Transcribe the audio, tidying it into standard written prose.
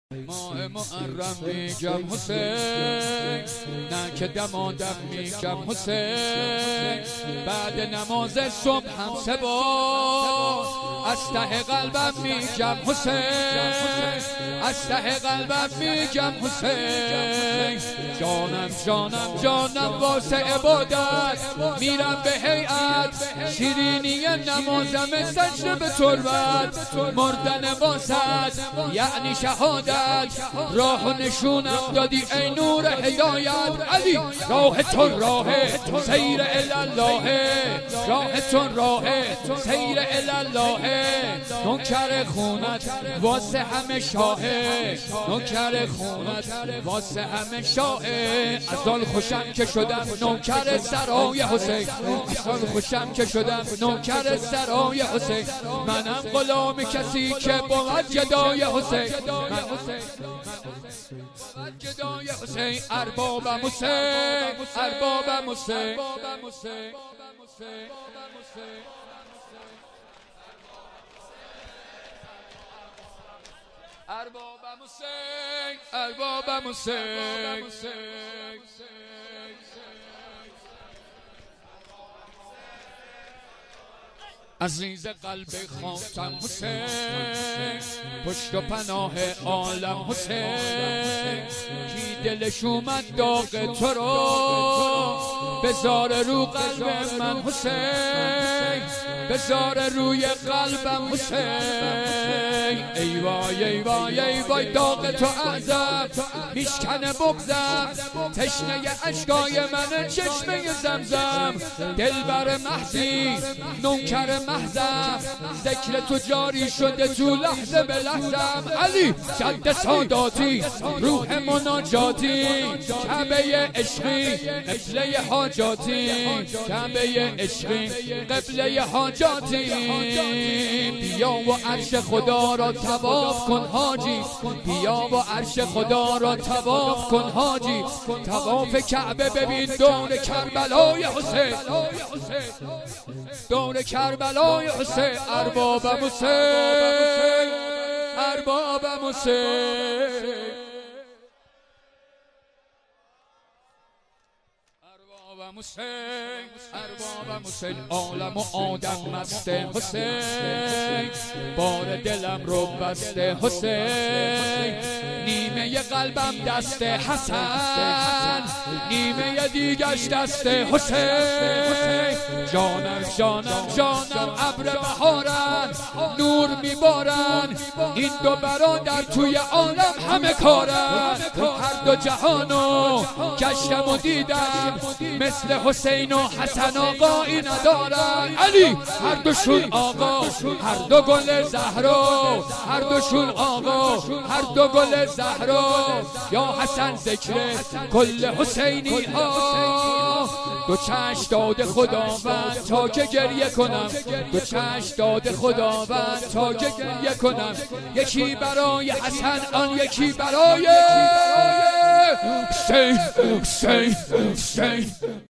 ماه محرم میگم حسین، نه که دمادم میگم حسین. بعد نماز صبح هم سه بار از ته قلبم میگم حسین، از ته قلبم میگم حسین. جانم جانم جانم واسه عبادت میرم به هیئت، شیرینی نمازم سجده به تربت. مردن واسط یعنی شهادت، راه و نشونم دادی ای نور هدایت. علی راهتون راه سیر الله، راهتون راه سیر الله. نوکر خونت واسه همه شاهه، نوکر خونت واسه همه شاهه. از آن خوشم که شدم نوکر سرای حسین، از آن خوشم که شدم نوکر سرای حسین. منم غلام کسی که بود جدای حسین، من جدای حسین. اربابم حسین، اربابم حسین، اربابم حسین، اربابم حسین. عزیز قلب خاطم حسین، پشت و پناه عالم حسین. کی دلش اومد داغ تو رو بذار رو قلب من حسین، بذار روی قلبم حسین. ای وای ای وای ای وای داغ تو اعظم میشکنه بغضم، تشنه اشکای من چشمه زمزم. دلبر محضی نوکر محضم، ذکر تو جاری شده تو لحظه به لحظم. علی جد ساداتی روح مناجاتی، کعبه عشقی قبله حاجاتی، کعبه عشقی قبله حاجاتی. بیا و عرش خدا را طواف کن حاجی، بیا و عرش خدا را طواف کن حاجی. طواف کعبه ببین دور کربلای حسین، دور کربلای حسین. اربابم حسین، اربابم حسین، اربابم حسین، اربابم حسین. عالم و آدم مست حسین، بار دلم رو بسته حسین. نیمه قلبم دست حسن، نیمه دیگش دست حسین. جانم جانم جانم ابر بهارن، نور میبارن. این دو برادر توی عالم همه کارن، هر دو جهانو گشتم و دیدم، مثل حسین و حسن آقایی ندارن. علی هر دوشون آقا، هر دو گل زهرا، هر دوشون آقا، هر دو گل زهرا. یا حسن ذکر کل حسینی ها، دو چشم داده خداوند تا که گریه کنم، دو چشم داده خداوند تا که گریه کنم. یکی برای حسن آن یکی برای حسین، حسین، حسین.